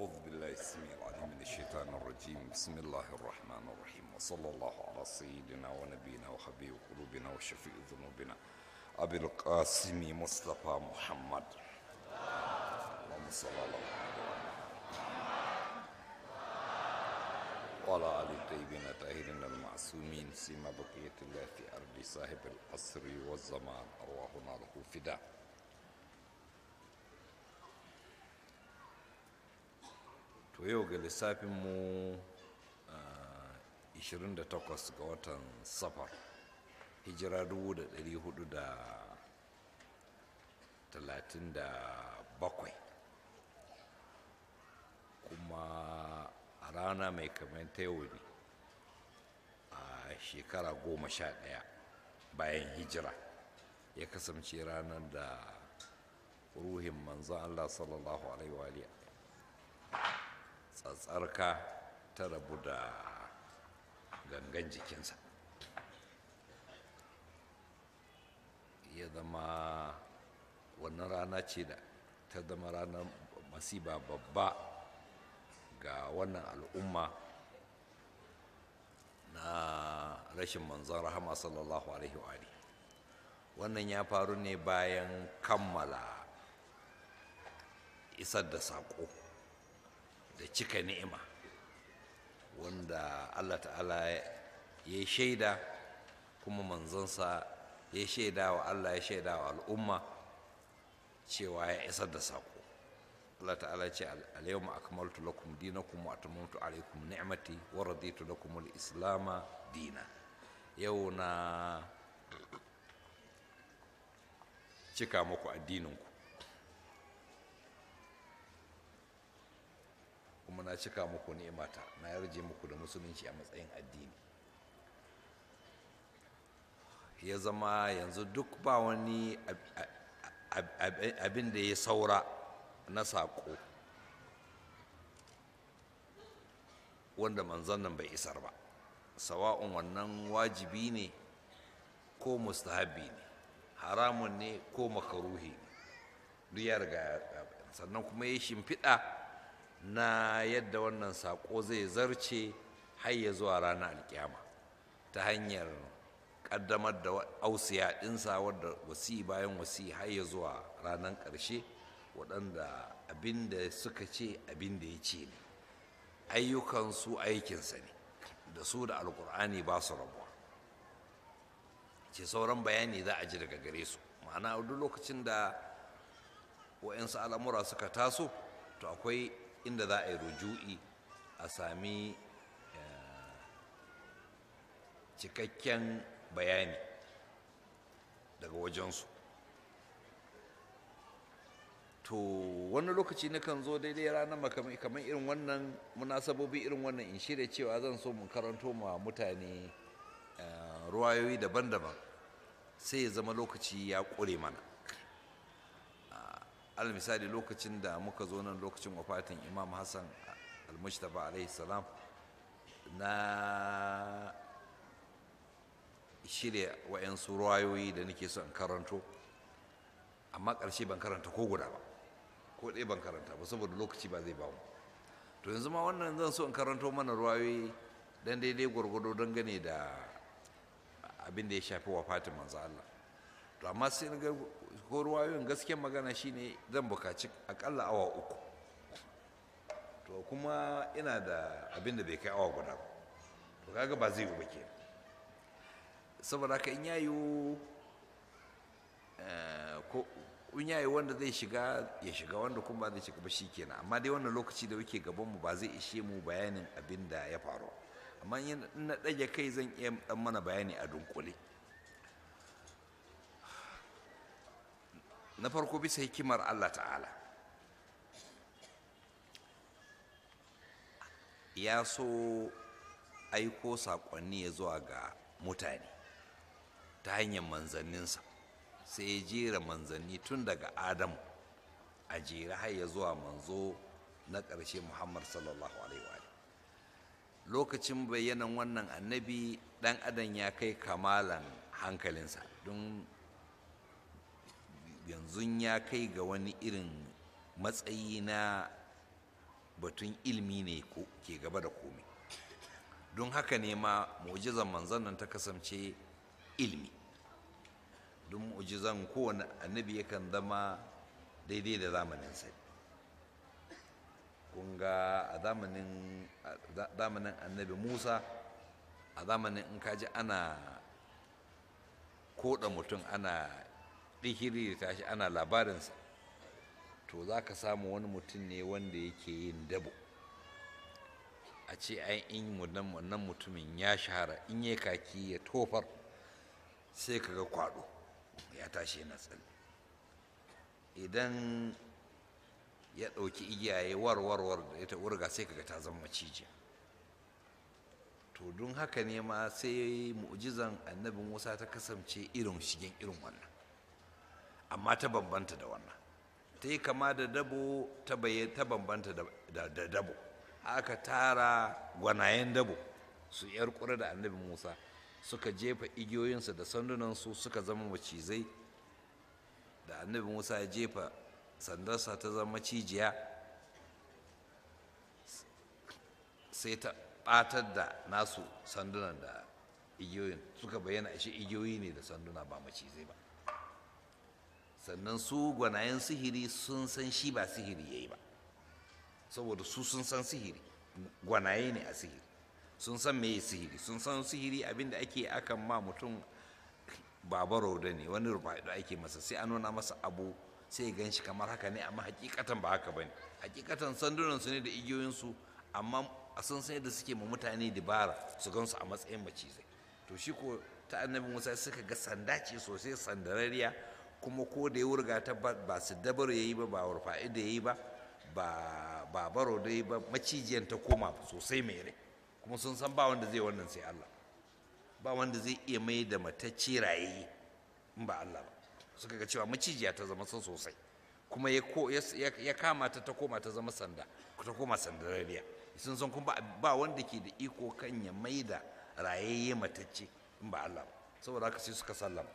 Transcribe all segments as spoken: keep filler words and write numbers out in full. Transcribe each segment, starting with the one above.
أعوذ بالله السميع العليم من الشيطان الرجيم. بسم الله الرحمن الرحيم، وصلى الله على سيدنا ونبينا وحبيب قلوبنا وشفيع ذنوبنا أبي القاسم مصطفى محمد. اللهم صل على محمد وعلى آل الطيبين الطاهرين المعصومين، سيما بقية الله في أرض صاحب العصر والزمان، أرواحنا له فداء. To yau ga lissafinmu ishirin da takwas ga watan safar, hijira dubu da ɗari hudu da talatin da bakwai, kuma a rana mai kamar ta yau ne a shekara goma sha ɗaya bayan hijira ya kasance ranar da ruhin manzon Allah sallallahu alaihi wa alihi tsatsarka ta rabu da gangan jikinsa, ya zama wannan rana ce da ta zama ranar masiba babba ga wannan al'umma na rashin manzon rahama sallallahu alaihi wa alihi. Wannan ya faru ne bayan kammala isar da saƙo da cika ni'ima wanda Allah ta'ala ya shaida, kuma manzonsa ya shaida wa Allah, ya shaida wa al'umma cewa ya isar da saƙo. Allah ta'ala ce al-yawma akmaltu lakum dinakum wa atamamtu alaykum ni'mati wa raditu lakum al-islama dina. Yau na cika muku addininku kuma na cika muku ni'imata, na yarje muku da musulunci a matsayin addini. Ya zama yanzu duk ba wani abin da ya saura na saƙo wanda manzon nan bai isar ba, sawa'un wannan wajibi ne ko mustahabi ne, haramun ne ko makaruhi ne, duk ya riga. Sannan kuma ya shimfiɗa na yadda wannan saƙo zai zarce har ya zuwa ranar alƙiyama ta hanyar ƙaddamar da ausiya ɗinsa, wadda wasi bayan wasi har ya zuwa ranar ƙarshe, waɗanda abin da suka ce abin da ya ce ne, ayyukansu aikinsa ne, da su da alƙur'ani ba su rabuwa. Ce sauran bayani za a ji daga gare su, ma'ana duk lokacin da wa'yansu al'amura suka taso, to akwai inda za a yi ruju'i a sami cikakken bayani daga wajensu. To wani lokaci na kan zo daidai ranar makamai kamar irin wannan munasabobi irin wannan in shirya cewa zan so mun karanto ma mutane ruwayoyi daban-daban, sai ya zama lokaci ya ƙure mana. al misali lokacin da muka zo nan lokacin wafatin Imam Hassan al-Mujtaba alaihi salam, na shirya wa'yansu ruwayoyi da nake son karanto, amma ƙarshe ban karanta ko guda ba, ko ɗaya ban karanta ba saboda lokaci ba zai ba mu. To yanzu ma wannan zan so in karanto mana ruwayoyi dan daidai gwargwado dangane da abin da ya shafi wafatin manzo Allah. To amma sai na ga ko ruwayoyin gaskiyar magana shine zan bukaci akalla awa uku, to kuma ina da abin da bai kai awa guda ba, to kaga ba zai yi ba ke. Saboda haka in yayi ko in yayi wanda zai shiga ya shiga, wanda kuma ba zai shiga ba shikenan. Amma dai wannan lokaci da yake gaban mu ba zai ishe mu bayanin abin da ya faru, amma in na ɗage kai zan iya dan mana bayani a dunkule. Na farko, bisa hikimar Allah ta'ala ya so aiko saƙonni ya zuwa ga mutane ta hanyar manzanninsa, sai ya jera manzanni tun daga Adamu a jera har ya zuwa manzo na ƙarshe Muhammad sallallahu alaihi wa alihi. Lokacin bayyanan wannan annabi, ɗan adam ya kai kamalan hankalinsa, don yanzu ya kai ga wani irin matsayi na batun ilmi ne ke gaba da komai. Don haka ne ma mu'jizan manzon nan ta kasance ilmi. Don mu'jizan kowane annabi yakan zama daidai da zamaninsa. Kun ga a zamanin annabi Musa, a zamanin in kaji ana koda mutum ana ɗihiri da tashi ana labarinsa, to za ka samu wani mutum ne wanda yake yin dabo. A ce ai in wannan mutumin ya shahara, in yi kaki ya tofar sai kaga kwado ya tashi yana tsalle. Idan ya ɗauki igiyaye warwarwar da ita wurga sai kaga ta zama macijiya. To don haka ne ma sai mu'jizan annabi Musa ta kasance irin shigen irin wannan, amma ta bambanta da wannan. Ta yi kama da dabo, ta bambanta da dabo. Aka tara gwanayen dabo su yar kura da annabi Musa, suka jefa igiyoyinsu da sandunansu suka zama macizai. Da annabi Musa ya jefa sandarsa ta zama macijiya, sai ta ɓatar da nasu sandunan da igiyoyin, suka bayyana ashe igiyoyi ne da sanduna ba macizai ba. Sannan su gwanayen sihiri sun san shi ba sihiri ya yi ba, saboda su sun san sihiri, gwanaye ne a sihiri, sun san meye sihiri, sun san sihiri abinda ake akan ma mutum babaro da ne, wani rufa'ido ake masa, sai a nuna masa abu sai gan shi kamar haka ne, amma hakikatan ba haka bane. Hakikatan sandunansu ne da igiyoyinsu, amma a sun san yadda suke ma mutane dabara su gansu a matsayin macizai. To shi ko ta annabi Musa suka ga sanda ce sosai, sandarariya, kuma ko da ya wurga ta ba su dabar ya yi ba, ba rufa'ido ya yi ba, ba baro da ya yi ba, macijiyan ta koma sosai mai rai. Kuma sun san ba wanda zai wannan sai Allah, ba wanda zai iya mai da matacce raye in ba Allah ba. Suka ga cewa macijiya ta zama sun sosai, kuma ya kama ta ta koma ta zama sanda, ta koma sandarariya. Sun san kuma ba wanda ke da iko kan ya mai da rayayye matacce in ba Allah ba. Saboda haka sai suka sallama.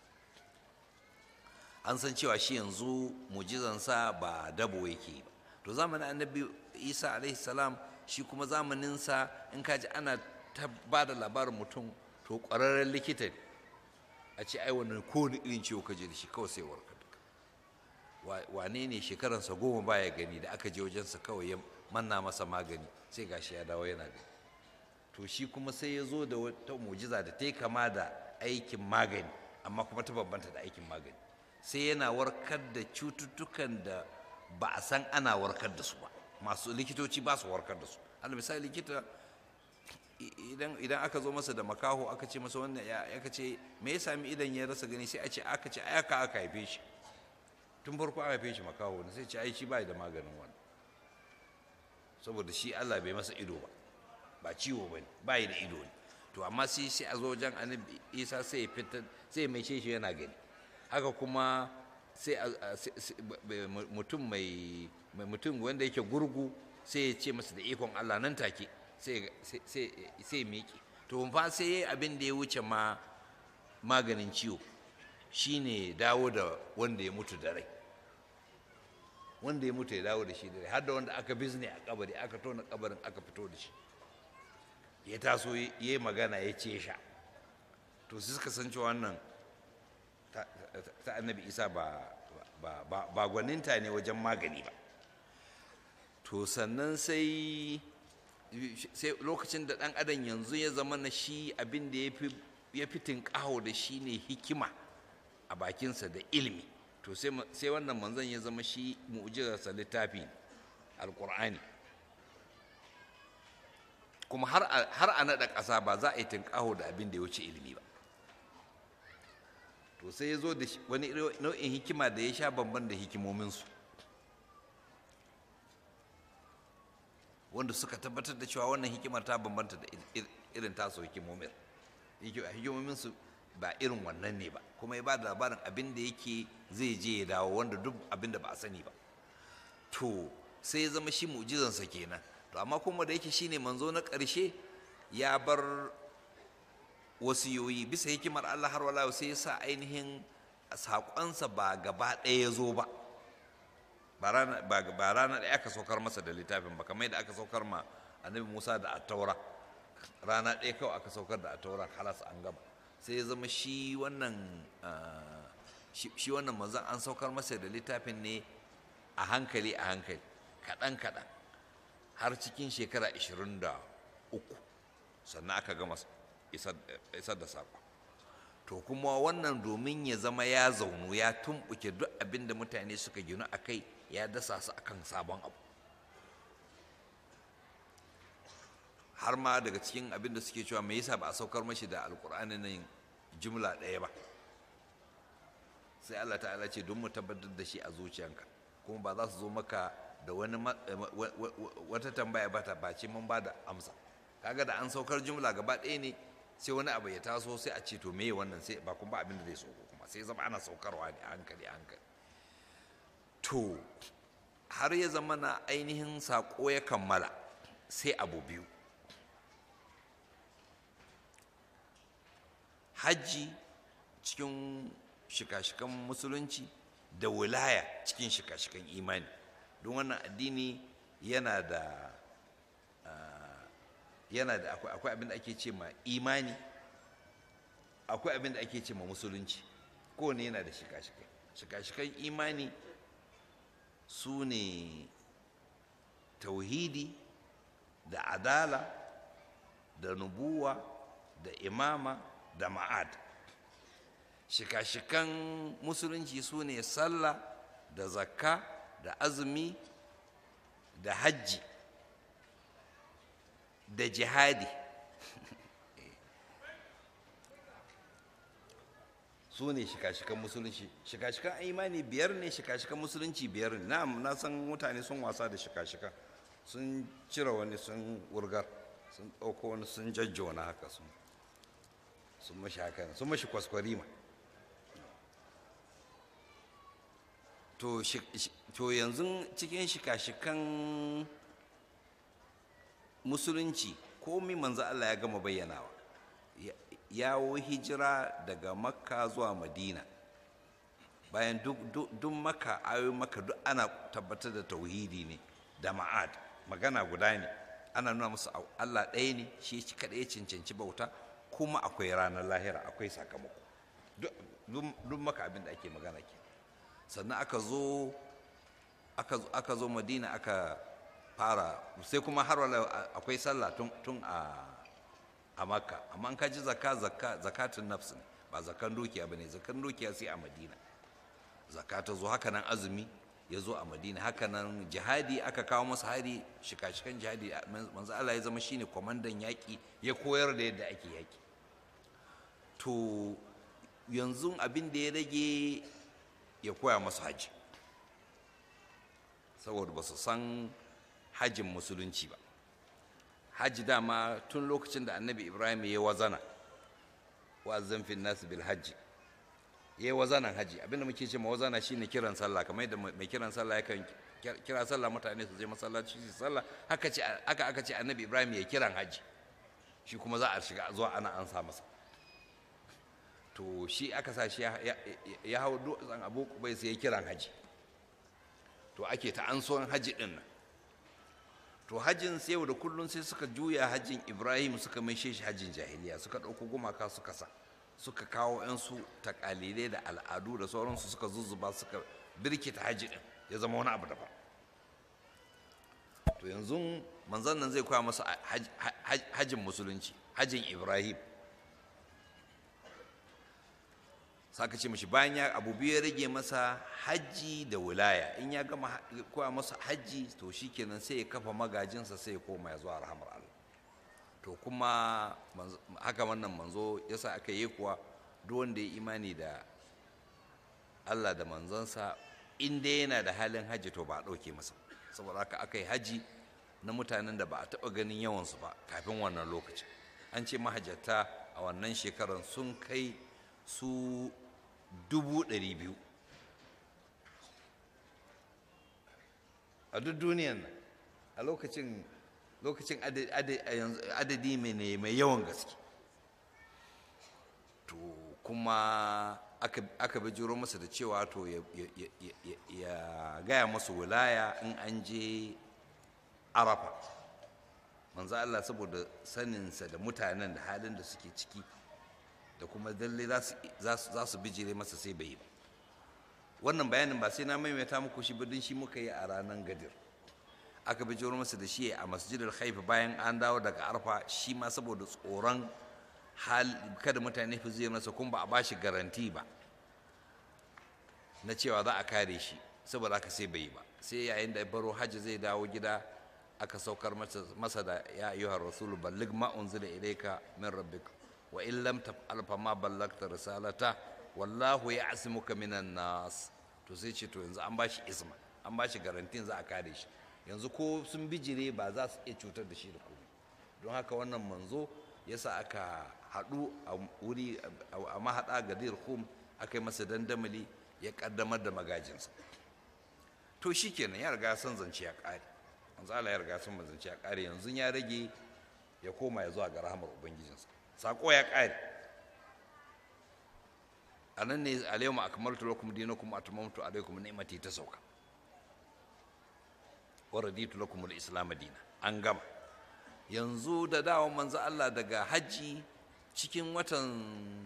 An san cewa shi yanzu mujizansa ba dabo yake ba. To zamanin annabi Isa alaihi salam, shi kuma zamaninsa in kaji ana ta ba da labarin mutum, to ƙwararren likita ne. A ce ai wannan kowane irin ciwo ka je da shi kawai sai warkar da ka. Wane ne shekaransa goma baya gani, da aka je wajensa kawai ya manna masa magani sai gashi ya dawo yana gani. To shi kuma sai ya zo da wata mujiza da ta yi kama da aikin magani, amma kuma ta bambanta da aikin magani. Sai yana warkar da cututtukan da ba a san ana warkar da su ba, masu likitoci ba su warkar da su. Alal misali, likita idan aka zo masa da makaho aka ce masa wannan ya aka ce me ya sami idan ya rasa gani, sai a ce aka ce ai aka aka haife shi, tun farko aka haife shi makaho ne, sai ce ai shi bai da maganin wannan, saboda shi Allah bai masa ido ba, ba ciwo bane, bai da ido ne. To amma sai sai a zo wajen annabi Isa sai ya fitar, sai mai shi yana gani. Haka kuma sai mutum mai mutum wanda yake gurgu sai ya ce masa da ikon Allah nan take sai sai miƙe. To fa sai abin da ya wuce ma maganin ciwo shine dawo da wanda ya mutu da rai, wanda ya mutu ya dawo da shi da rai, har da wanda aka bizne a kabari, aka tona kabarin aka fito da shi, ya taso ya yi magana ya ce sha. To su suka san cewa wannan ta annabi Isa ba gwaninta ne wajen magani ba. To sannan sai lokacin da ɗan adam yanzu ya zama na shi abin da ya fi tinƙaho da shi ne hikima a bakinsa da ilimi. To sai wannan manzon ya zama shi mu'jizarsa littafi alƙur'ani. Kuma har a naɗa ƙasa ba za a yi tinƙaho da abin da ya wuce ilimi ba. To sai ya zo da wani nau'in hikima da ya sha bamban da hikimominsu, wanda suka tabbatar da cewa wannan hikimar ta bambanta da irin tasu hikimomin. Hikimominsu ba irin wannan ne ba, kuma ya ba da labarin abin da yake zai je ya dawo, wanda duk abin da ba a sani ba. To sai ya zama shi mu'jizansa kenan. To amma kuma da yake shine manzo na ƙarshe, ya bar wasiyoyi bisa hikimar Allah, har wala sai ya sa ainihin saƙonsa ba gaba ɗaya ya zo ba, ba rana ɗaya aka saukar masa da littafin ba, kamar yadda aka saukar ma annabi Musa da attaura rana ɗaya kawai aka saukar da attaura halas an gaba. Sai ya zama shi wannan shi wannan manzon an saukar masa da littafin ne a hankali a hankali kaɗan kaɗan har cikin shekara ashirin da uku sannan aka gama isar da saƙo. To kuma wannan domin ya zama ya zaunu ya tumɓuke duk abin da mutane suka ginu a kai, ya dasa su akan sabon abu. Har ma daga cikin abin da suke cewa me yasa ba a saukar mashi da alkur'ani nan jumla ɗaya ba, sai Allah ta'ala ce don mu tabbatar da shi a zuciyanka, kuma ba za su zo maka da wani wata tambaya ba ta bace mun ba da amsa. Kaga da an saukar jumla gaba ɗaya ne, sai wani abu ya taso sai a ce to meye wannan, sai ba kuma abin da zai sauko kuma sai zama ana saukarwa ne a hankali a hankali. To har ya zama na ainihin saƙo ya kammala sai abu biyu: hajji cikin shika-shikan musulunci da wilaya cikin shika-shikan imani. Don wannan addini yana da yana da akwai abin da ake ce ma imani, akwai abin da ake ce ma musulunci, kowane yana da shika-shikai. Shika-shikan imani su ne tauhidi da adala da nubuwa da imama da ma'ad. Shika-shikan musulunci su ne sallah da zakka da azumi da hajji da jihadi. Su ne shika-shikan musulunci. Shika-shikan imani biyar ne, shika-shikan musulunci biyar ne. Na na san mutane sun wasa da shika-shikan, sun cire wani sun wurgar, sun ɗauko wani sun jajjona haka, sun sun mashi haka, sun mashi kwaskwarima. To to yanzu cikin shika-shikan musulunci komai manzo Allah ya gama bayyanawa. Yawo hijira daga Makka zuwa Madina, bayan duk Makka ayoyin Makka duk ana tabbatar da tauhidi ne da ma'ad, magana guda ne, ana nuna musu Allah ɗaya ne, shi kaɗai ya cancanci bauta, kuma akwai ranar lahira, akwai sakamako. Duk Makka abin da ake magana ke. Sannan aka zo aka zo Madina aka fara, sai kuma har wala akwai sallah tun a a Makka, amma an kaji zakka zakka zakatun nafs ne, ba zakan dukiya bane. Zakan dukiya sai a Madina zakka ta zo. Haka nan azumi ya zo a Madina. Haka nan jihadi aka kawo masa hari, shika-shikan jihadi manzo Allah ya zama shine kwamandan yaƙi, ya koyar da yadda ake yaƙi. To yanzu abin da ya rage ya koya masu haji, saboda ba su san hajjin musulunci ba. Hajji dama tun lokacin da annabi Ibrahim ya wazana, wa'azzan fin nasu bil hajji, ya wazanan haji. Abinda muke ce ma wazana shine kiran sallah, kamar yadda mai kiran sallah yakan kira sallah mutane su je masallaci su sallah, haka ce aka aka ce annabi Ibrahim ya kiran haji, shi kuma za a shiga zuwa ana ansa masa. To shi aka sa shi ya hau dutsen Abu Qubais sai ya kiran haji. To ake ta anson haji din nan. To hajjin sai da kullun sai suka juya hajjin Ibrahim suka mai shi hajjin jahiliya, suka ɗauko gumaka suka sa, suka kawo ‘yansu takalilai da al'adu da sauransu suka zuzzuba, suka birkita hajji ɗin ya zama wani abu daban. To yanzu manzon nan zai koya masa hajjin musulunci, hajjin Ibrahim. Saka ce mashi bayan ya abu biyu ya rage masa, hajji da wilaya. In ya gama koya masa hajji to shikenan sai ya kafa magajinsa, sai ya koma ya zuwa rahamar Allah. To kuma haka wannan manzo yasa aka yi kuwa duk wanda ya imani da Allah da manzansa, in dai yana da halin hajji to ba a ɗauke masa. Saboda haka aka yi hajji na mutanen da ba a taɓa ganin yawansu ba kafin wannan lokacin. An ce mahajjata a wannan shekarar sun kai su dubu ɗari biyu a duk duniyan nan a lokacin lokacin adadi mai yawan gaske. To kuma aka bijiro masa da cewa to ya gaya masu wilaya in an je arafa. manzo Allah saboda saninsa da mutanen da halin da suke ciki da kuma dalle za su bijire masa sai bai yi ba. Wannan bayanin ba sai na maimaita muku shi bidin shi muka yi a ranar gadir. Aka bijiro masa da shi a masjidil Khaifa bayan an dawo daga arfa, shi ma saboda tsoron hal kada mutane fi zai masa, kuma ba a bashi garanti ba na cewa za a kare shi, saboda aka sai bai yi ba. Sai yayin da baro hajji zai dawo gida aka saukar masa da ya ayyuhar rasulu balligh ma unzila ilayka min rabbik wa in lam taf'al fa ma ballagta risalata wallahu ya'simuka minan nas. To sai ce to yanzu an bashi isma, an bashi garantin za a kare shi, yanzu ko sun bijire ba za su iya cutar da shi da komai. Don haka wannan manzo yasa aka haɗu a wuri a mahaɗa gadir Khum, aka yi masa dandamali, ya ƙaddamar da magajinsa. To shi kenan ya riga san zance ya ƙare, manzo Allah ya riga san zance ya ƙare, yanzu ya rage ya koma ya zuwa ga rahamar ubangijinsa. Sako ya ƙare. A nan ne alayhum akmaltu lakum dinakum atmamtu alaykum ni'mati ta sauka, wa raditu lakum al-islam dinan. An gama. Yanzu da dawon manzo Allah daga hajji cikin watan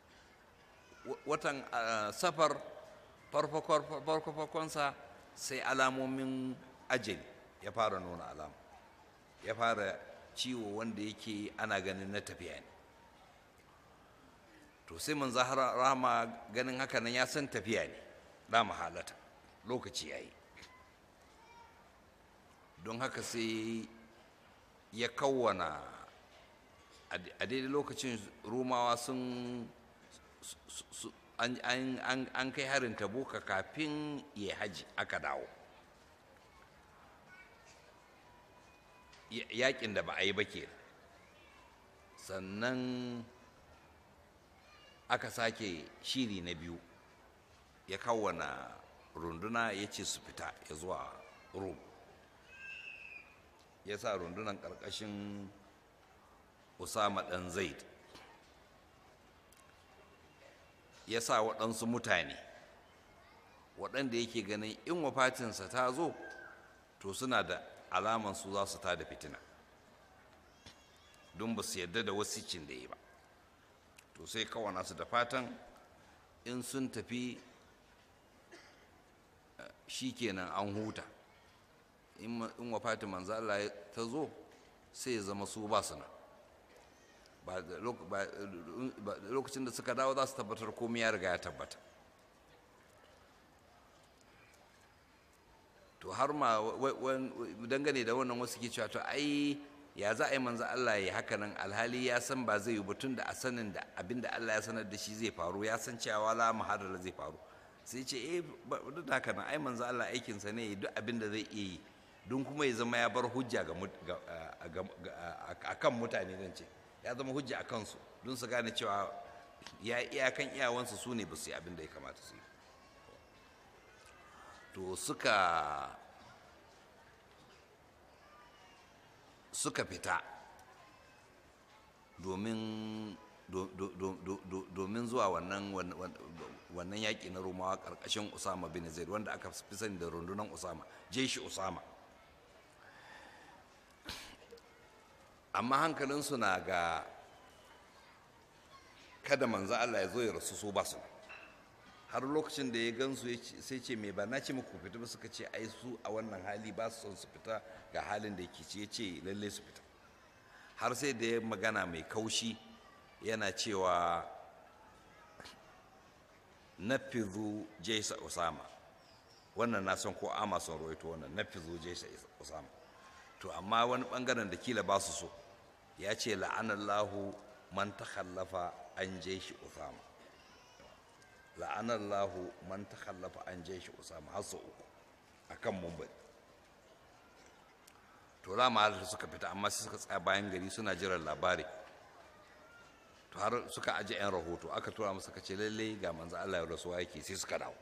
watan safar farko-farkonsa sai alamomin ajali ya fara nuna alama, ya fara ciwo wanda yake ana ganin na tafiya ne. To sai manzo rahama ganin haka nan ya san tafiya ne, la mahalata, lokaci yayi. Don haka sai ya kawwana a daidai lokacin rumawa sun an kai harin Tabuka kafin ya haji aka dawo, yakin da ba a yi ba ke. Sannan aka sake shiri na biyu, ya kawwana runduna ya ce su fita ya zuwa Rum. Ya sa rundunan ƙarƙashin Usama ɗan Zaid, ya sa waɗansu mutane waɗanda yake ganin in wafatinsa ta zo to suna da alaman su za su ta da fitina, don ba su yarda da wasicin da yi ba. To sai kawana su da fatan in sun tafi shi kenan an huta, in wafatin manzo Allah ta zo sai ya zama su ba su nan. Lokacin da suka dawo za su tabbatar komai ya riga ya tabbata. To har ma dangane da wannan wasu ke cewa to ai ya za a yi manzo Allah ya yi haka nan, alhali ya san ba zai yi batun da a sanin da abinda Allah ya sanar da shi zai faru, ya san cewa la mahadara zai faru. Sai ce eh duk da haka nan ai manzo Allah aikinsa ne duk abinda zai iya yi, don kuma ya zama ya bar hujja a kan mutane, zan ce ya zama hujja a kansu, don su gane cewa ya iyakan iyawansu su ne ba su yi abin da ya kamata su yi. To suka suka fita domin domin zuwa wannan wannan yaƙi na Romawa ƙarƙashin Usama bin Zaid, wanda aka fi sani da rundunar Usama, jeshi Usama. Amma hankalinsu na ga kada manzo Allah ya zo ya rasu su ba su. Har lokacin da ya gansu sai ce me ba na ce muku fita ba, suka ce ai su a wannan hali ba su son su fita ga halin da yake ci, ya ce lalle su fita. Har sai da ya magana mai kaushi yana cewa nafizu jaisa Usama, wannan na son ko ama son roito wannan nafizu jaisa Usama. To amma wani bangaren da kila ba su so, ya ce la'anallahu man takhallafa an jaishi Usama, la'anallahu man takhallafa an jaishi Usama, har sau uku akan mumbari. To rama da suka fita, amma sai suka tsaya bayan gari suna jiran labari. To har suka aje yan rahoto, aka tura musu suka ce lalle ga manzo Allah ya rasuwa yake, sai suka dawo.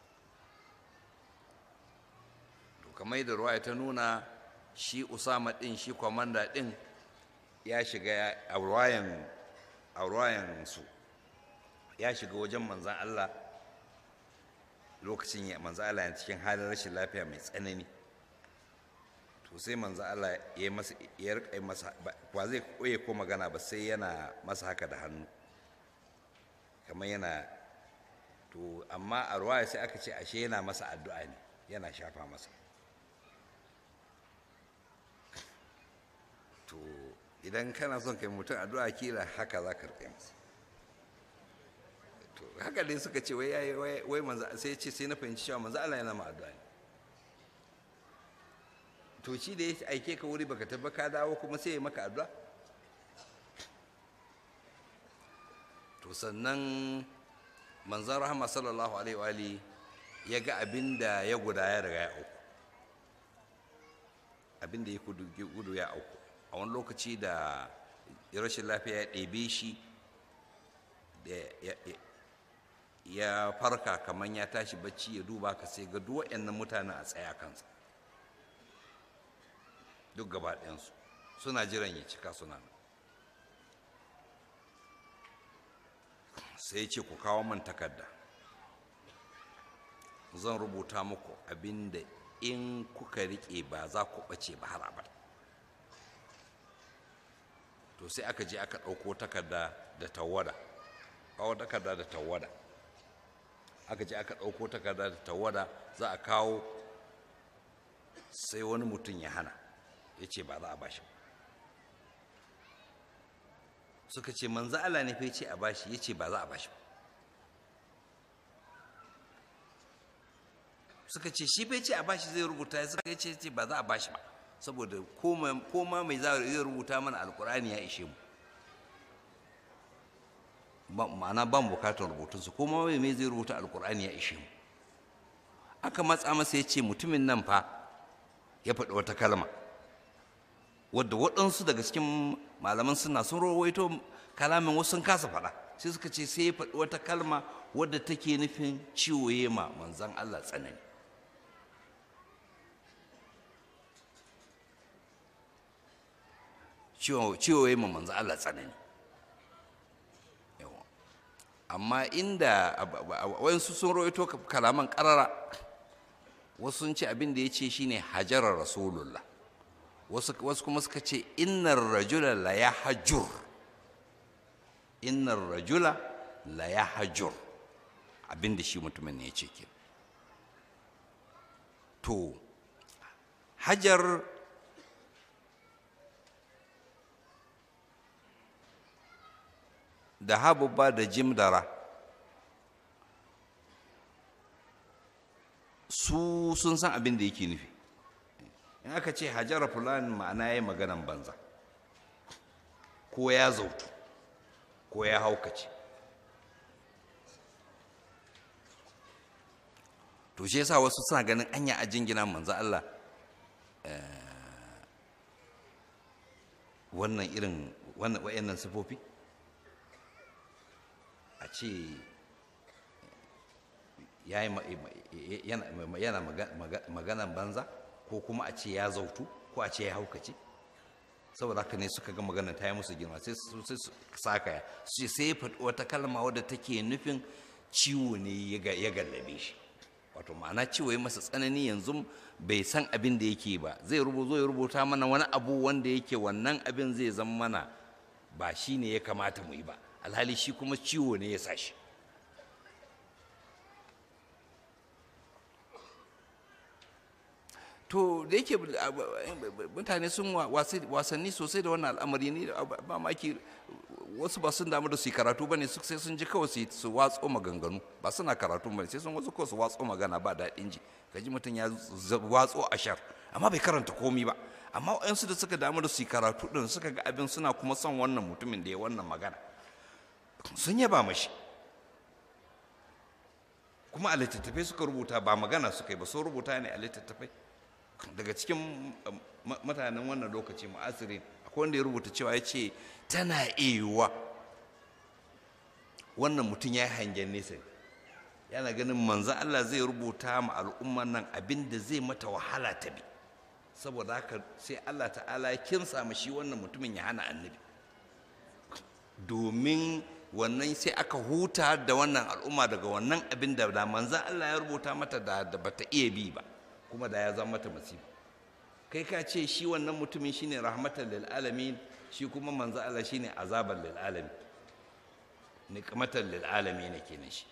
To kamar da ruwaya ta nuna, shi Usama din, shi kwamanda din ya shiga a ruwayan su ya shiga wajen manzan Allah lokacin ya manzan Allah yana cikin halin rashin lafiya mai tsanani. To sai manzan Allah ya masa ya rika masa ba zai koye ko magana ba, sai yana masa haka da hannu kamar yana to, amma a ruwaya sai aka ce ashe yana masa addu'a ne, yana shafa masa. To idan kana son kai mutum addu'a kila haka za ka rike masa. To haka dai suka ce wai yayi wai wai manzo, sai ce sai na fahimci cewa manzo Allah yana ma addu'a ne. To shi da ya aike ka wuri baka tabba ka dawo kuma sai ya maka addu'a. To sannan manzon rahama sallallahu alaihi wa alihi ya ga abinda ya guda ya riga ya auku, abinda ya gudu ya auku a wani lokaci da rashin lafiya ya ɗebe shi da ya farka kamar ya tashi bacci ya duba ka sai ga duk waɗannan mutanen a tsaya kansa duk gaba ɗayansu suna jiran ya cika suna nan. sai ce ku kawo man takarda zan rubuta muku abinda in kuka riƙe ba za ku ɓace ba har abada. To sai aka je aka ɗauko takarda da tawada, kawo takarda da tawada, aka je aka ɗauko takarda da tawada za a kawo, sai wani mutum ya hana ya ce ba za a bashi. Suka ce manzo Allah ne fa ya ce a bashi, ya ce ba za a bashi. Suka ce shi bai ce a bashi zai rubuta, suka ce ba za a bashi ba saboda koma mai zai rubuta mana alkur'ani ya ishe mu, ma'ana ban bukatar rubutunsu, koma mai zai rubuta alkur'ani ya ishe mu. Aka matsa masa ya ce mutumin nan fa ya faɗi wata kalma wadda waɗansu daga cikin malaman suna sun rawaito kalamin wasu sun kasa faɗa, sai suka ce sai ya faɗi wata kalma wadda take nufin ciwo ya ma manzon Allah tsanani. ciwo ya ma manzo Allah tsanani. Amma inda wayansu sun rawaito kalaman karara, wasu sun ce abin da ya ce shine hajarar rasulullah, wasu kuma suka ce innar rajula la yahjur, innar rajula la yahjur, abin da shi mutumin ne ya ce ke. To hajar da habubba da jimdara su sun san abin da yake nufi. In aka ce hajara fulani ma'ana ya yi maganan banza, ko ya zautu ko ya haukace. To shi yasa wasu suna ganin anya a jingina manzo Allah wannan irin wannan wayannan sifofi, a ce yana maganan banza, ko kuma a ce ya zautu, ko a ce ya haukace. Saboda haka ne suka ga maganar ta yi musu girma, sai su saka su sai faɗi wata kalma wadda take nufin ciwo ne ya gallabe shi, wato ma'ana ciwo ya masa tsanani, yanzu bai san abin da yake ba, zai rubuzo ya rubuta mana wani abu wanda yake wannan abin zai zama mana ba shi ne ya kamata mu yi ba, alhali shi kuma ciwo ne ya sa shi. To da yake mutane sun wasanni sosai da wannan al'amari ne, ba maki wasu ba sun damu da su yi karatu ba ne, sai sun ji kawai su watso maganganu, ba suna karatu ba ne, sai sun wasu kawai su watso magana ba daɗin ji, ka ji mutum ya watso ashar amma bai karanta komi ba. Amma waɗansu da suka damu da su yi karatu ɗin suka ga abin suna kuma son wannan mutumin da ya wannan magana, sun yaba mashi, kuma a littattafai suka rubuta, ba magana suka yi ba, sun rubuta ne a littattafai. Daga cikin mutanen wannan lokaci mu'asirin akwai wanda ya rubuta cewa ya ce tana iya wannan mutum ya yi hangen nesa, yana ganin manzan Allah zai rubuta ma al'umman nan abin da zai mata wahala ta bi, saboda haka sai Allah ta'ala ya kinsa ma shi wannan mutumin ya hana annabi, domin wannan sai aka huta da wannan al'umma daga wannan abin da da manzan Allah ya rubuta mata da da bata iya bi ba, kuma da ya zama mata masifa. Kai ka ce shi wannan mutumin shine rahmatan lil alamin, shi kuma manzan Allah shine azaban lil alamin, niqmatan lil alamin ne kenan shi.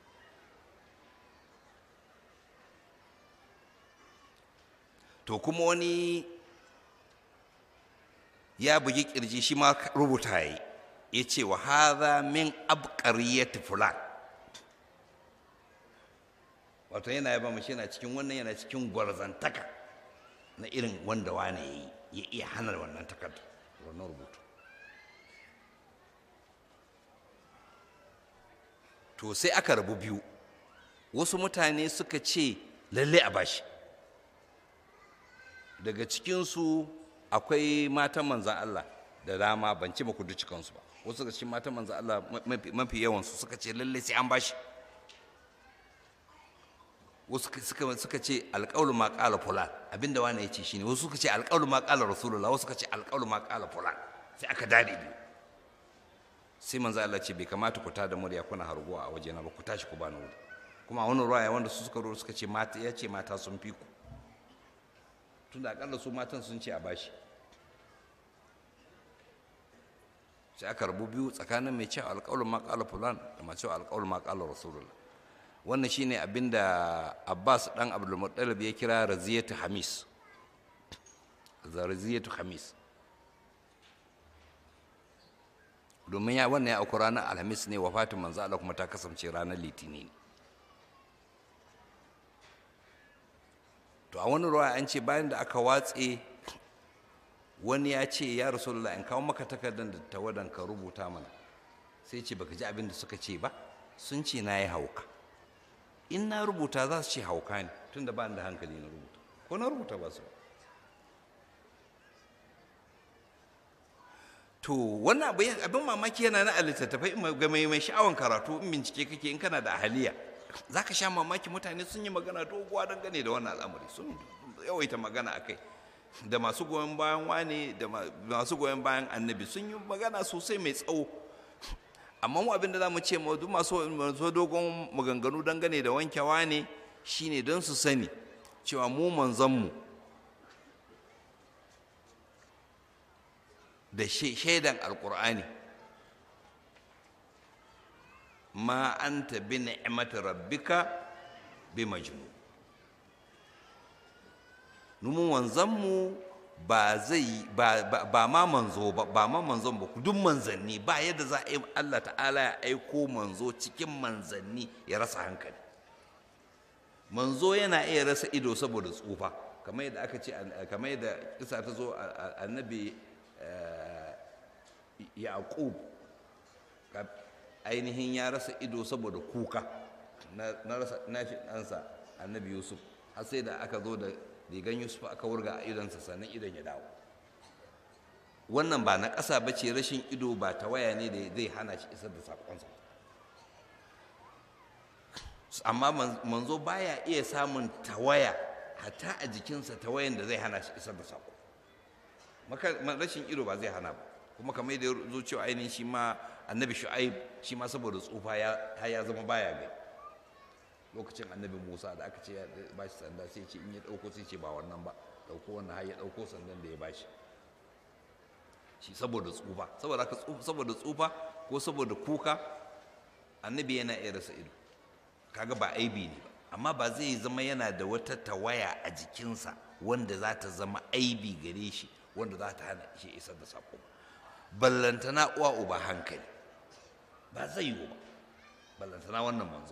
To kuma wani ya bugi kirji shi ma rubuta yi, ya ce wa haza min abqariyati fulan, wato yana yaba mashi yana cikin wannan yana cikin gwarzantaka na irin wanda wane ya yi ya iya hana wannan takarda wannan rubutu. To sai aka rabu biyu, wasu mutane suka ce lalle a bashi, daga cikinsu akwai matan manzan Allah da dama, ban ci maku duk cikansu ba, wasu daga cikin matan manzan Allah mafi yawansu suka ce lalle sai an bashi, wasu suka ce alƙawlu ma ƙala fulan, abinda wani ya ce shine, wasu suka ce alƙawlu ma ƙala rasulullah, wasu suka ce alƙawlu ma ƙala fulan, sai aka dade biyu. Sai manzan Allah ce bai kamata ku tada murya kuna harguwa a wajena ba, ku tashi ku bani wuri. Kuma a wani ruwaya wanda su suka suka ce mata, ya ce mata sun fi ku, tunda akalla su matan sun ce a bashi. Sai aka rabu biyu tsakanin mai cewa alƙawlun ma ƙala fulan da mai cewa alƙawlun ma ƙala rasulullah. Wannan shine abinda Abbas dan Abdul Muttalib ya kira raziyatu hamis, raziyatu hamis, domin ya wannan ya auku ranar alhamis ne, wafatin manzo Allah kuma ta kasance ranar litinin. To a wani ruwa an ce bayan da aka watse, wani ya ce ya rasulullah in kawo maka takardar da tawadan ka rubuta mana, sai ce baka ji abin da suka ce ba, sun ce na yi hauka. In na rubuta za su ce hauka ne, tunda ba da hankali na rubuta, ko na rubuta ba su ba. To wannan abin mamaki yana na littattafai ga mai mai sha'awan karatu, in bincike kake, in kana da ahaliya za ka sha mamaki. Mutane sun yi magana doguwa dangane da wannan al'amari, sun yawaita magana a kai, da masu goyon bayan wane da masu goyon bayan annabi sun yi magana sosai mai tsawo. Amma mu abin da za mu ce ma duk masu dogon maganganu dangane da wanke wane shine don su sani cewa mu manzanmu da shaidan alkur'ani, ma anta bi ni'mati rabbika bi majnun. Numun wanzanmu ba zai ba ba ma manzo ba ba ma manzon ba, duk manzanni ba yadda za a yi Allah ta'ala ya aiko manzo cikin manzanni ya rasa hankali. Manzo yana iya rasa ido saboda tsufa, kamar yadda aka ce, kamar yadda kisa ta zo annabi Yaqub ainihin ya rasa ido saboda kuka na rasa nashi ɗansa annabi Yusuf, har sai da aka zo da rigan Yusuf aka wurga a idonsa sannan idon ya dawo. Wannan ba na ƙasa ba ce, rashin ido ba ta waya ne da zai hana shi isar da saƙonsa. Amma manzo baya iya samun tawaya hatta a jikinsa, tawayan da zai hana shi isar da saƙo. Rashin ido ba zai hana ba. Kuma kamar yadda ya zo cewa ainihin shi ma annabi Shu'aib shi ma saboda tsufa ya zama baya gai. Lokacin annabi Musa da aka ce ya ba shi sanda, sai ce in ya ɗauko sai ce ba wannan ba, ɗauko wannan har ya ɗauko sandan da ya ba shi shi saboda tsufa. Saboda haka saboda tsufa ko saboda kuka annabi yana iya rasa ido, kaga ba aibi ne ba, amma ba zai zama yana da wata tawaya a jikinsa wanda za ta zama aibi gare shi, wanda za ta hana shi isar da sako ba. Ballantana uwa uba hankali ba zai yiwu ba, ballantana wannan manzon.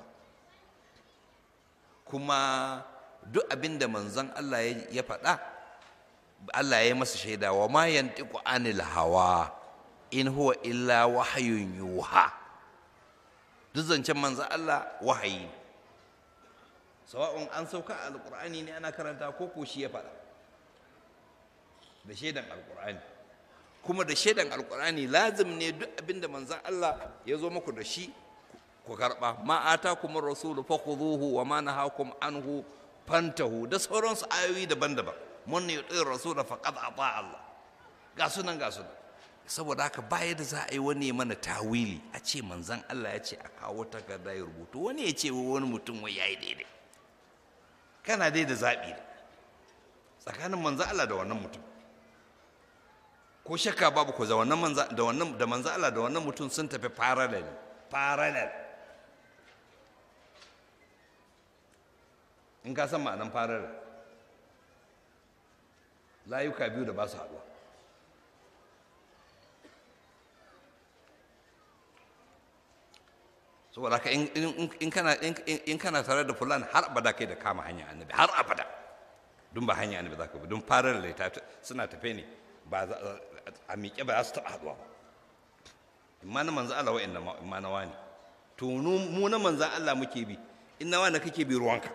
Kuma duk abin da manzon Allah ya faɗa, Allah ya yi masa shaida, wa ma yantiqu anil hawa in huwa illa wahyun yuha. Duk zancen manzon Allah wahayi, sawa'un an sauka alqur'ani ne ana karanta ko ko shi ya faɗa, da shaidan alqur'ani. Kuma da shaidan alqur'ani lazim ne duk abin da manzon Allah ya zo muku da shi ku karɓa. Ma atakumur rasulu fakhuduhu wa ma nahakum anhu fantahu, da sauransu ayoyi daban-daban. Mun yuti rasula faqad ata Allah, ga sunan ga sunan. saboda haka baya da za a yi wani mana tawili a ce manzan Allah ya ce a kawo takarda ya rubutu, wani ya ce wani mutum wai yayi daidai. Kana dai da zaɓi tsakanin manzan Allah da wannan mutum, ko shakka babu ko da wannan manzan da wannan da manzan Allah da wannan mutum sun tafi parallel parallel. In ka san ma'anan parallel, layuka biyu da ba su haɗuwa. saboda haka in kana in kana tare da fulan har abada kai da kama hanya annabi har abada, dun ba hanya annabi zaka bi, dun farar da suna tafe ne ba a miƙe ba za su taɓa haɗuwa ba. imma na manzan Allah wa'in imma na wani, to mu na manzan Allah muke bi, in na wani kake bi ruwanka.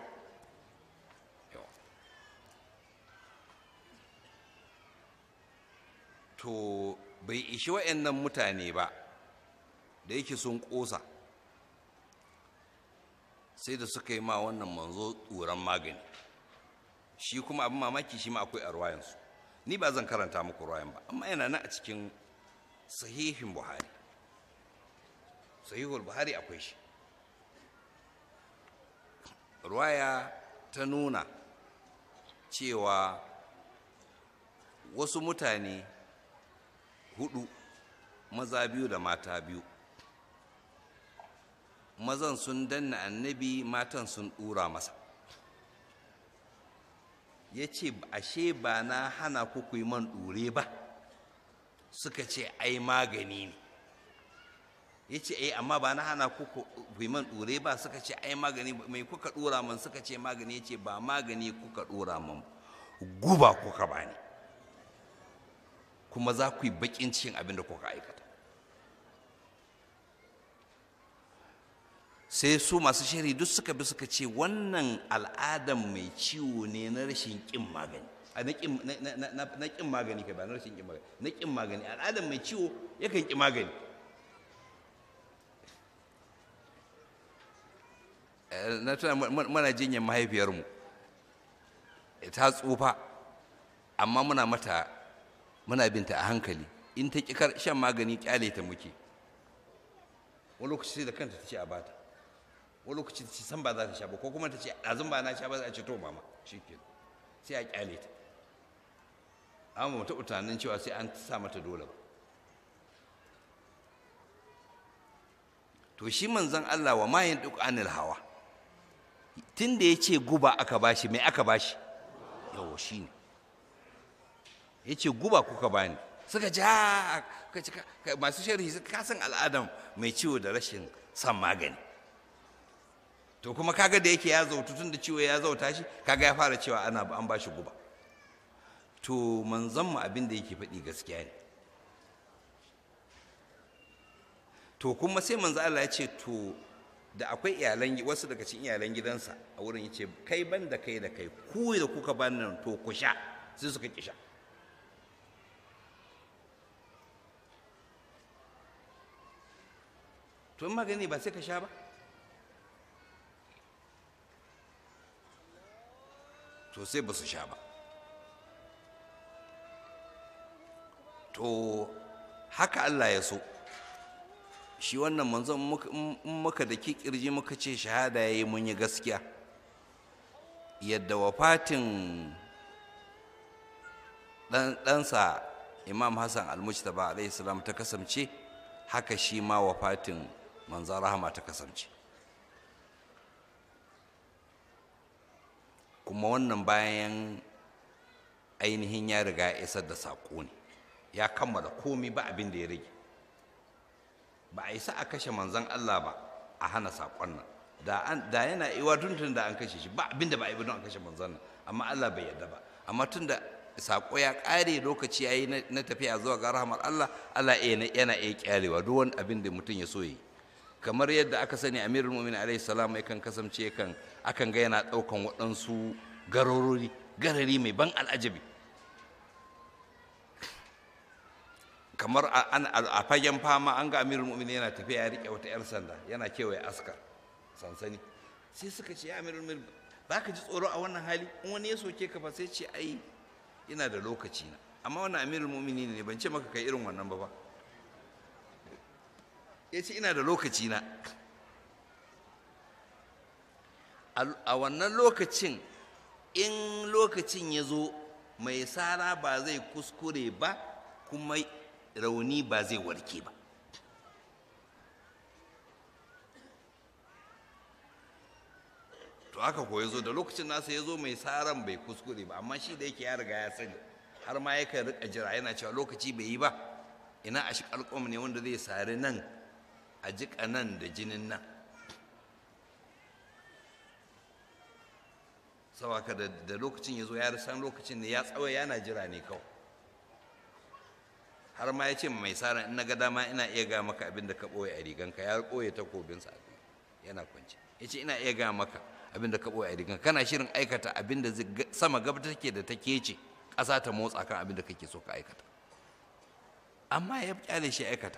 To bai ishi wa'annan mutane ba da yake sun ƙosa, sai da suka yi ma wannan manzo tsoron magani. Shi kuma abin mamaki shi ma akwai a ruwayansu, ni ba zan karanta muku ruwayan ba, amma yana nan a cikin sahihin Buhari. Sahihul Buhari akwai shi. Ruwaya ta nuna cewa wasu mutane hudu, maza biyu da mata biyu, mazan sun danna annabi, matan sun dura masa. Ya ce ashe ba na hana ku ku yi man ɗure ba? Suka ce ai magani ne. Ya ce ai amma ba na hana ku ku yi man ɗure ba? Suka ce ai magani. Mai kuka ɗora man? Suka ce magani. Ya ce ba magani kuka ɗora man, guba kuka bani, kuma za ku yi baƙin cikin abin da kuka aikata. Sai su masu shari duk suka bi suka ce wannan al'adan mai ciwo ne na rashin ƙin magani, na ƙin magani kai ba na rashin ƙin magani, na ƙin magani. Al'adan mai ciwo yakan ƙi magani. Na tuna muna jinyar mahaifiyarmu, ta tsufa amma muna mata muna binta a hankali. In ta ƙi shan magani ƙyale ta muke. Wani lokaci sai da kanta ta ce a bata, wani lokaci ta ce san ba za ta sha ba, ko kuma ta ce ɗazun ba na sha ba, za a ce to mama shi ke, sai a ƙyale ta. Amma mu taɓa tunanin cewa sai an sa mata dole ba. To shi manzon Allah wa mayin duk anil hawa, tun da ya ce guba aka bashi, mai aka bashi? Yawo shi ne ya ce guba kuka bani. Suka ji ha, masu sharhi ka san al'adam mai ciwo da rashin san magani. To kuma kaga da yake ya zautu, tun da ciwo ya zauta shi, kaga ya fara cewa ana an bashi guba. To manzon mu abin da yake faɗi gaskiya ne. To kuma sai manzo Allah ya ce to da akwai iyalan, wasu daga cikin iyalan gidansa a wurin, yace kai ban da kai da kai, ku da kuka bani nan to ku sha. Sai suka ki sha. To in magani ba sai ka sha ba? To sai ba su sha ba. To haka Allah ya so. Shi wannan manzon in muka da kirji muka ce shahada yayi, mun yi gaskiya. Yadda wafatin ɗansa Imam Hassan al-Mujtaba alaihi salam ta kasance, haka shi ma wafatin manzon rahama ta kasance. Kuma wannan bayan ainihin ya riga ya isar da saƙo ne, ya kammala komai, ba abin da ya rage. Ba a isa a kashe manzon Allah ba a hana saƙon nan. Da yana iwa tuntun da an kashe shi, ba abin da ba a yi ba don a kashe manzon nan, amma Allah bai yarda ba. Amma tun da saƙo ya ƙare, lokaci ya yi na tafiya zuwa ga rahamar Allah, Allah yana iya ƙyalewa duk wani abin da mutum ya so yi. Kamar yadda aka sani Amirul Mu'minin alaihi salam yakan kasance kan akan ga yana ɗaukan waɗansu garorori, garari mai ban al'ajabi. Kamar a fagen fama an ga Amirul Mu'minin yana tafiya ya riƙe wata 'yar sanda yana kewaye askar sansani. Sai suka ce ya Amirul Mu'minin, ba ka ji tsoro a wannan hali? In wani ya soke ka fa? Sai ce ai ina da lokaci na, amma wannan amirul mu'minin ne, ban ce maka kai irin wannan ba ba. Ya ce ina da lokaci na, a wannan lokacin in lokacin ya zo mai sara ba zai kuskure ba kuma rauni ba zai warke ba. To haka ko ya zo da lokacin nasa ya zo mai saran bai kuskure ba, amma shi da yake ya riga ya sani har ma yakan rika jira yana cewa lokaci bai yi ba, ina a shi alƙom ne wanda zai sari nan a jiƙa nan da jinin nan. Sawaka da lokacin ya zo ya san lokacin ne ya tsawo yana jira ne kawai. Har ma ya ce mai saran in na ga dama ina iya ga maka abin da ka ɓoye a riganka. Ya ɓoye takobinsa yana kwance. Ya ce ina iya ga maka abin da ka ɓoye a riganka, kana shirin aikata abin da sama gaba take da ta kece ƙasa ta motsa kan abin da kake so ka aikata, amma ya kyale shi aikata.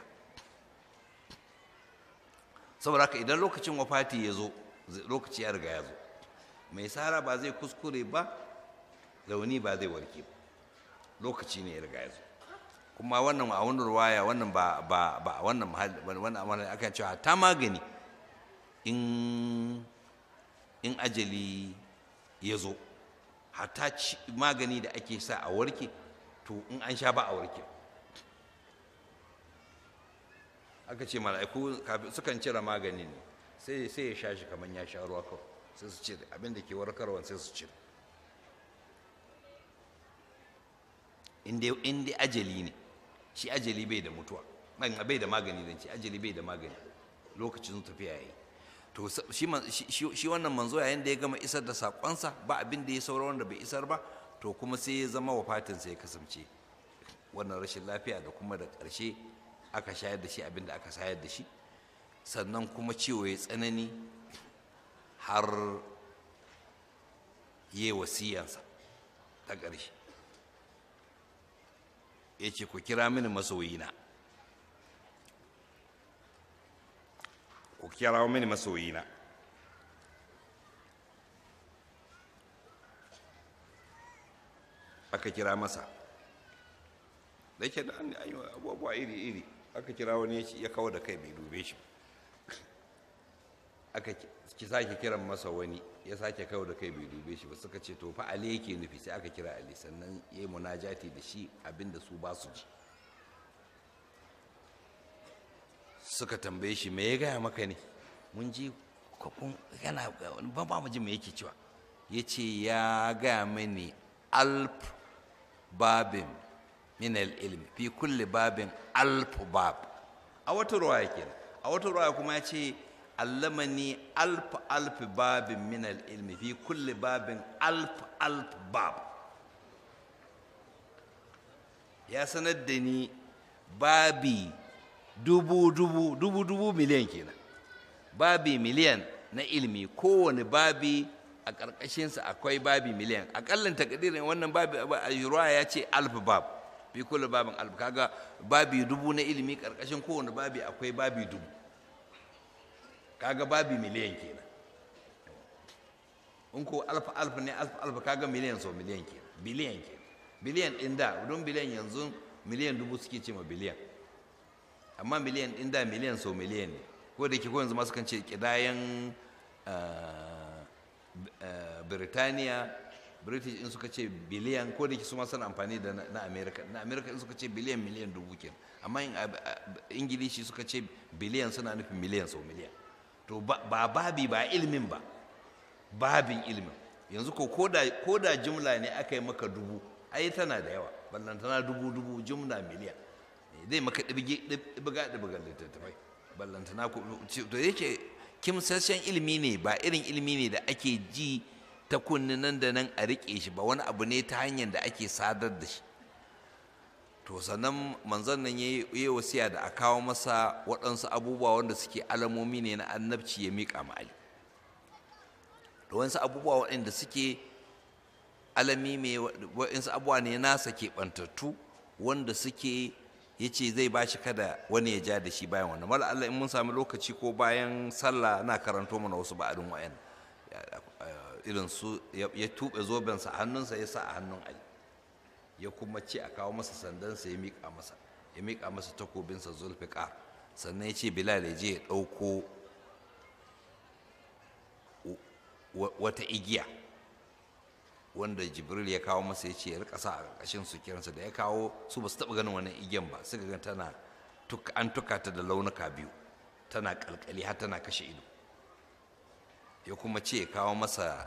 Saboda haka idan lokacin wafati ya zo, lokaci ya riga ya zo, mai sara ba zai kuskure ba, rauni ba zai warke ba, lokaci ne ya riga ya zo. Kuma wannan a wannan ruwaya wannan ba ba ba wannan mahalli wannan amalan akan cewa ta magani in in ajali ya zo, hatta magani da ake sa a warke, to in an sha ba a warke. Aka ce mala'iku sukan cire magani ne, sai sai ya sha shi kamar ya sha ruwa kawai, sai su cire abin da ke warkarwa, sai su cire. In dai ajali ne, shi ajali bai da mutuwa, bai da magani zan ce, ajali bai da magani, lokacin tafiya yayi. To shi wannan manzo yayin da ya gama isar da saƙonsa, ba abin da ya saura wanda bai isar ba, to kuma sai ya zama wafatinsa ya kasance wannan rashin lafiya, da kuma da ƙarshe aka shayar da shi abin da aka shayar da shi, sannan kuma ciwo ya tsanani har yi wasiyansa ta ƙarshe. Ya ce ku kira mini masoyina, ku kira mini masoyina. Aka kira masa, da yake da abubuwa iri-iri, aka kira wani ya kawo da kai bai dube shi, aka ki sake kiran masa wani ya sake kawo da kai bai dube shi ba. Suka ce to fa Ali yake nufi, sai aka kira Ali, sannan ya yi munajati da shi abinda su ba su ji. Suka tambaye shi me ya gaya maka ne, mun ji kun yana ba ba mu ji me yake cewa. Ya ce ya gaya mini alf babin min al-ilmi fi kulli babin alf bab. A wata ruwaya kenan, a wata ruwaya kuma ya ce allamani alf alf babin min al-ilmi fi kulli babin alf alf bab. Ya sanar da ni babi dubu dubu dubu dubu miliyan kenan, babi miliyan na ilimi, kowane babi a ƙarƙashinsa akwai babi miliyan. Aƙallan takdirin wannan babi a ruwaya ya ce alf bab fi kulli babin alf, kaga babi dubu na ilimi, ƙarƙashin kowane babi akwai babi dubu, kaga babi miliyan kenan. In ko alf alf ne alf alf, kaga miliyan so miliyan kenan, biliyan kenan. Biliyan ɗin da, don biliyan yanzu miliyan dubu suke ce ma biliyan, amma miliyan ɗin da miliyan so miliyan ne. Ko da ke ko yanzu masu kan ce ƙidayen Birtaniya, British in suka ce biliyan, ko da ke su ma suna amfani da na America, na America in suka ce biliyan miliyan dubu kenan, amma in Ingilishi suka ce biliyan suna nufin miliyan sau miliyan. To ba babi ba ilimin ba, babin ilimin. Yanzu ko ko da jumla ne aka yi maka dubu, ai tana da yawa, ballan tana dubu dubu jumla miliyan, zai maka ɗibga ɗibga littattafai, ballan tana ko to yake kimsasshen ilimi ne, ba irin ilimi ne da ake ji ta kunni nan da nan a riƙe shi ba, wani abu ne ta hanyar da ake sadar da shi. To sannan manzon nan ya yi wasiya da a kawo masa waɗansu abubuwa wanda suke alamomi ne na annabci, ya miƙa ma Ali. Da wasu abubuwa waɗanda suke alami mai waɗansu abubuwa ne nasa keɓantattu, wanda suke ya ce zai ba shi kada wani ya ja da shi bayan wannan. Mala Allah in mun sami lokaci ko bayan sallah na karanto mana wasu ba'adin wa'yan irin su ya tuɓe zobensa a hannunsa ya sa a hannun Ali, ya kuma ce a kawo masa sandansa ya miƙa masa ya miƙa masa takobinsa zulfiƙar, sannan ya ce bilal ya je ya ɗauko wata igiya wanda jibril ya kawo masa ya ce ya rika sa a ƙarƙashin su kiransa. Da ya kawo su ba su taɓa ganin wannan igiyan ba, suka ga tana an tuka ta da launuka biyu, tana ƙalƙali har tana kashe ido. Ya kuma ce ya kawo masa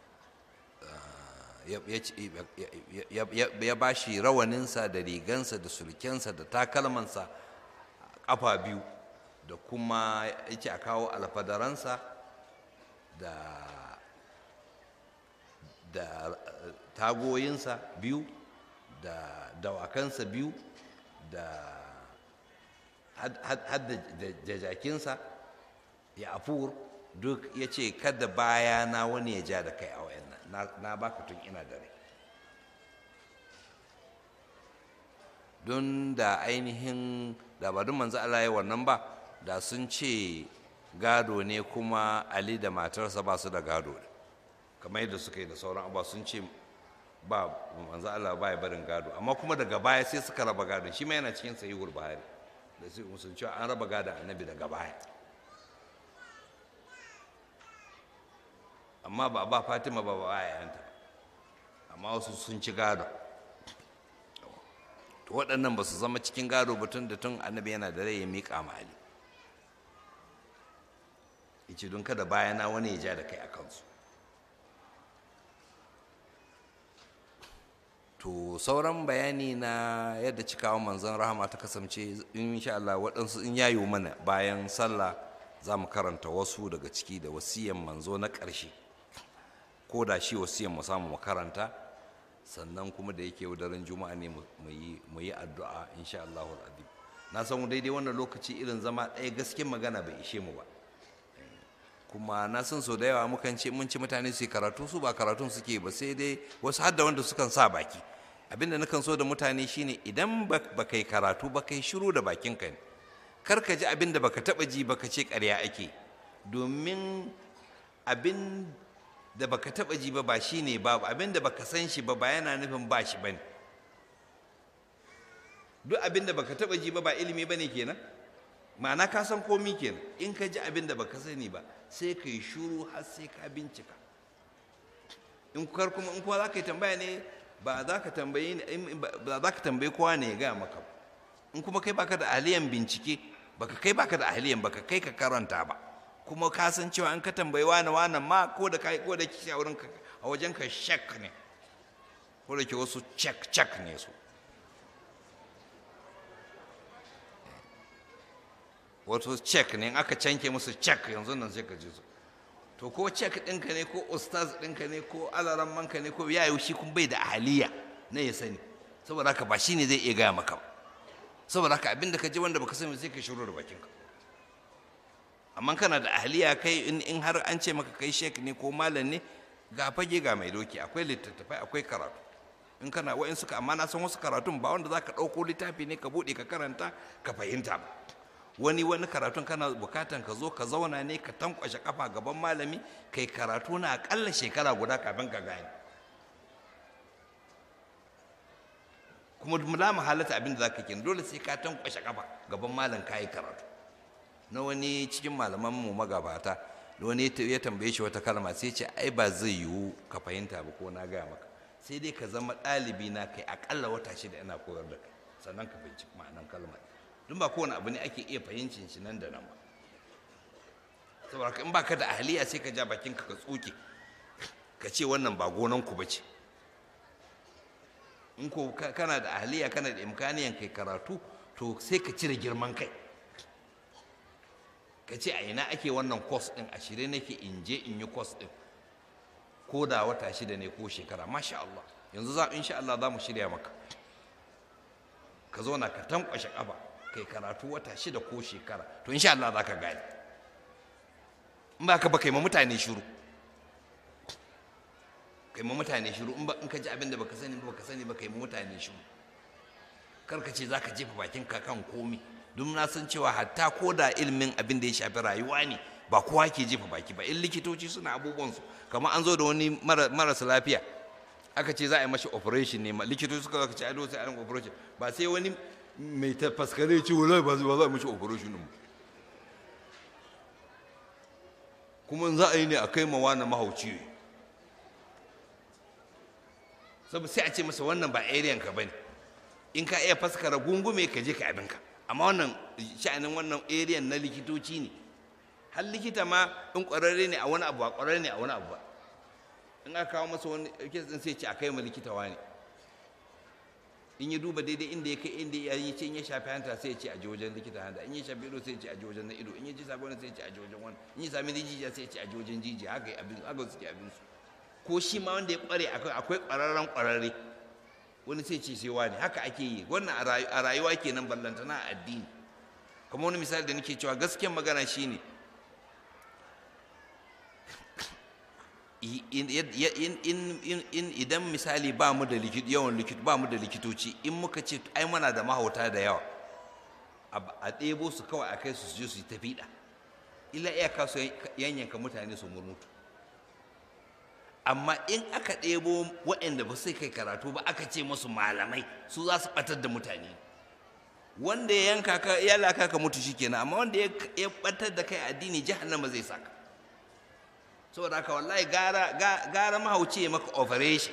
ya ba shi rawaninsa da rigansa da sulkensa da takalmansa ƙafa biyu, da kuma ya ce a kawo alfadaransa da da tagoyinsa biyu da dawakansa biyu da hadda jajakinsa ya afur duk. ya ce kada bayana wani ya ja da kai a wayannan, na baka tun ina da rai. Don da ainihin da ba don manzo Allah ya wannan ba, da sun ce gado ne kuma Ali da matarsa ba su da gado ne, kamar yadda suka yi da sauran abuwa, sun ce ba manzo Allah ba ya barin gado, amma kuma daga baya sai suka raba gado. Shi ma yana cikin sahihul Buhari da sai sun ce an raba gado annabi daga baya, amma ba ba Fatima ba ba ayanta, amma wasu sun ci gado. To waɗannan ba su zama cikin gado ba tun da tun annabi yana da rai ya miƙa ma Ali. Yace don kada bayana wani ya ja da kai a kansu. To sauran bayani na yadda cikawa manzon rahama ta kasance insha Allah waɗansu in yayo mana bayan sallah za mu karanta wasu daga ciki da wasiyan manzo na ƙarshe, ko da shi wasiyan mu samu mu karanta, sannan kuma da yake daren juma'a ne mu yi addu'a insha Allah al'azim. Na san daidai wannan lokaci irin zama ɗaya gaskiyar magana bai ishe mu ba, kuma na san so da yawa mukan ce mun ci mutane su yi karatu, su ba karatun suke ba, sai dai wasu hadda wanda sukan sa baki. Abinda nakan so da mutane shine idan ba kai karatu ba kai shiru da bakinka ne, kar ka ji abinda baka taba ji baka ce ƙarya ake, domin abin da baka taba ji ba ba shine babu, abinda baka san shi ba ba yana nufin ba shi bane. Duk abinda baka taba ji ba ba ilimi bane kenan, ma'ana ka san komi kenan. In ka ji abinda baka sani ba sai ka yi shuru har sai ka bincika. In kar kuma in kowa za ka yi tambaya ne, ba za ka tambaye ba za ka tambaye kowa ne ya gaya maka. In kuma kai baka da ahliyan bincike, baka kai baka da ahliyan baka kai ka karanta ba, kuma ka san cewa an ka tambayi wani wannan ma ko da kai ko da kishi a wurin ka a wajen ka shak ne, ko da ke wasu check check ne su. Wato check ne, in aka canke musu check yanzu nan sai ka ji su. To ko check ɗinka ne ko ustaz ɗinka ne ko alarammanka ne ko yayo shi kun bai da ahaliya na ya sani, saboda haka ba shi ne zai iya gaya maka ba. Saboda haka abinda ka ji wanda baka sani sai ka shiru da bakinka. Amma kana da ahaliya kai in har an ce maka kai shek ne ko malam ne, ga fage ga mai doki, akwai littattafai akwai karatu. In kana wa'in suka, amma na san wasu karatun ba wanda za ka ɗauko littafi ne ka buɗe ka karanta ka fahimta ba. Wani wani karatun kana bukatan ka zo ka zauna ne ka tankwashe kafa gaban malami kai karatu na akalla shekara guda kafin ka gane. Kuma la mahalata abin da zaka kin dole sai ka tankwashe kafa gaban malam kai karatu. Na wani cikin malaman mu magabata, wani ya tambaye shi wata kalma sai ce ai ba zai yiwu ka fahimta ba ko na gaya maka, sai dai ka zama ɗalibi na kai akalla wata shida ina koyar da kai sannan ka binciki ma'anan kalmar. Don ba kowane abu ne ake iya fahimcin shi nan da nan ba. Saboda in baka da ahliya sai ka ja bakinka ka tsoke ka ce wannan ba gonan ku bace. In ko kana da ahliya kana da imkaniyan kai karatu, to sai ka cire girman kai ka ce a ina ake wannan course din, a shirye nake in je in yi course din, ko da wata shida ne ko shekara. Masha Allah, yanzu za insha Allah za mu shirya maka ka zo na ka tankwashe kafa kai karatu wata shida ko shekara, to insha Allah za ka gane. In ba ka ba kai ma mutane shiru, kai ma mutane shiru. In ba in ka ji abin da baka sani ba baka sani ba kai ma mutane shiru. Kar ka ce za ka jefa bakin ka kan komi, don na san cewa hatta ko da ilimin abin da ya shafi rayuwa ne ba kowa ke jefa baki ba. In likitoci suna abubuwansu, kamar an zo da wani marasa lafiya aka ce za a yi mashi operation ne, likitoci suka zaka ce a dole sai a yi operation, ba sai wani mai ta faskare ce wallahi ba za a mashi operation din kuma za a yi ne a kai ma wani mahauci ne, saboda sai a ce masa wannan ba area ka bane, in ka iya faskara gungume ka je ka abinka, amma wannan sha'anin wannan area na likitoci ne. har likita ma in ƙwararre ne a wani abu ba ƙwararre ne a wani abu ba, in aka kawo masa wani kes din sai ce a kai ma likita wani, in ya duba daidai inda ya kai inda ya yi ce in ya shafi hanta sai ya ce a je wajen likita hanta, in ya shafi ido sai ya ce a je wajen na ido, in ya ji sabo sai ya ce a je wajen wani, in ya sami jijiya sai ya ce a je wajen jijiya, haka abin haka suke abin su. Ko shi ma wanda ya ƙware akwai akwai ƙwararren ƙwararre, wani sai ce sai wani, haka ake yi. Wannan a rayuwa kenan, ballantana a addini. Kamar wani misali da nake cewa gaskiyar magana shine idan misali ba mu da yawan likit ba mu da likitoci, in muka ce ai muna da mahauta da yawa, a ɗebo su kawai a kai su je su yi tafiɗa, illa iyaka su yanyanka mutane su murmutu. Amma in aka ɗebo waɗanda ba sai kai karatu ba aka ce musu malamai, su za su ɓatar da mutane. Wanda ya yanka ka ya laka ka mutu shikenan, amma wanda ya ɓatar da kai addini jahannama zai saka. Saboda haka wallahi gara gara mahauci ya maka operation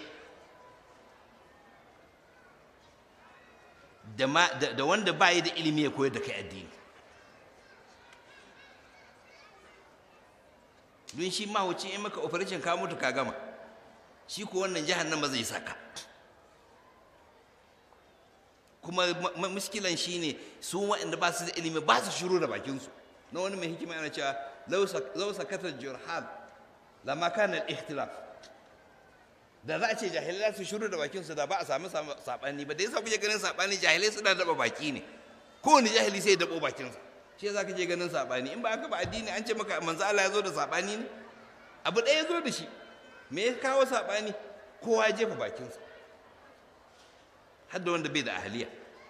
da da wanda ba yi da ilimi ya koyar da kai addini. Don shi mahauci ya maka operation ka mutu ka gama, shi ko wannan jahannama zai saka. Kuma muskilan shine su waɗanda ba su da ilimi ba su shiru da bakinsu. Na wani mai hikima yana cewa law sakata jurhal lama kana al-ikhtilaf, da za a ce jahilai su shiru da bakinsu da ba a samu sabani ba. Da yasa kuke ganin sabani, jahilai suna daba baki ne, kowane jahili sai ya dabo bakinsa, shi yasa kake ganin sabani. In ba haka ba addini an ce maka manzo Allah ya zo da sabani ne, abu ɗaya ya zo da shi, me ya kawo sabani? Kowa ya jefa bakinsa, har da wanda bai da ahliya.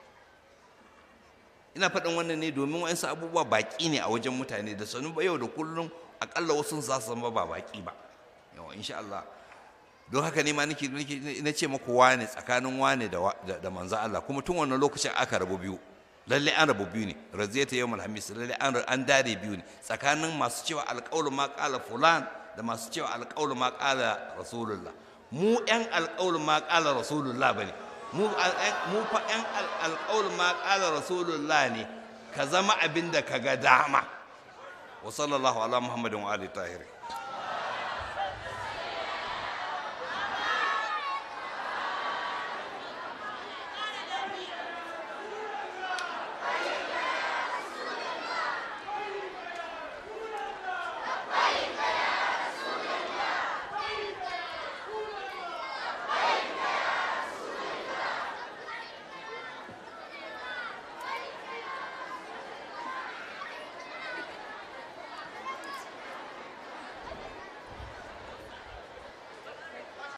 Ina faɗin wannan ne domin wa'ansu abubuwa baƙi ne a wajen mutane, da sanu ba yau da kullum akalla wasu za su zama ba baƙi ba, yawa insha Allah. Don haka ne ma nake na ce maku wane tsakanin wane da manzo Allah, kuma tun wannan lokacin aka rabu biyu, lalle an rabu biyu ne, raziyata yawmul hamis, lalle an dare biyu ne, tsakanin masu cewa alƙawlu ma qala fulan da masu cewa alƙawlu ma qala rasulullah. Mu ƴan alƙawlu ma qala rasulullah bane, mu mu fa ƴan alƙawlu ma qala rasulullah ne, ka zama abin da ka ga dama. Wa sallallahu ala Muhammadin wa ali tahir.